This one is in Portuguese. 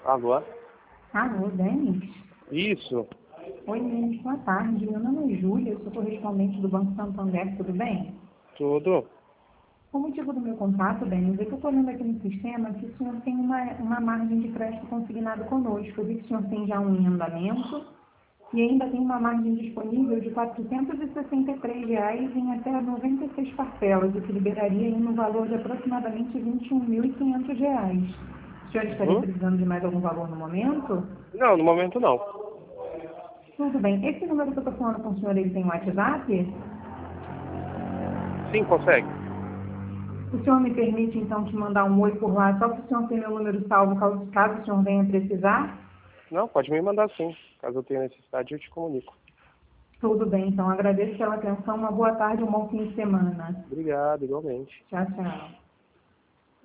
Alô? Alô, Denis? Isso. Oi, Denis, boa tarde. Meu nome é Júlia, eu sou correspondente do Banco Santander, tudo bem? Tudo. O motivo do meu contato, Denis, é que eu estou olhando aqui no sistema que o senhor tem uma margem de crédito consignado conosco. Eu vi que o senhor tem já um em andamento e ainda tem uma margem disponível de R$ 463 em até 96 parcelas, o que liberaria aí no valor de aproximadamente R$ 21.500. O senhor estaria Uhum. precisando de mais algum valor no momento? Não, no momento não. Tudo bem. Esse número que eu estou falando com o senhor, ele tem WhatsApp? Sim, consegue. O senhor me permite, então, te mandar um oi por lá, só para o senhor ter meu número salvo, caso o senhor venha precisar? Não, pode me mandar sim. Caso eu tenha necessidade, eu te comunico. Tudo bem, então. Agradeço pela atenção. Uma boa tarde e um bom fim de semana. Obrigado, igualmente. Tchau, tchau.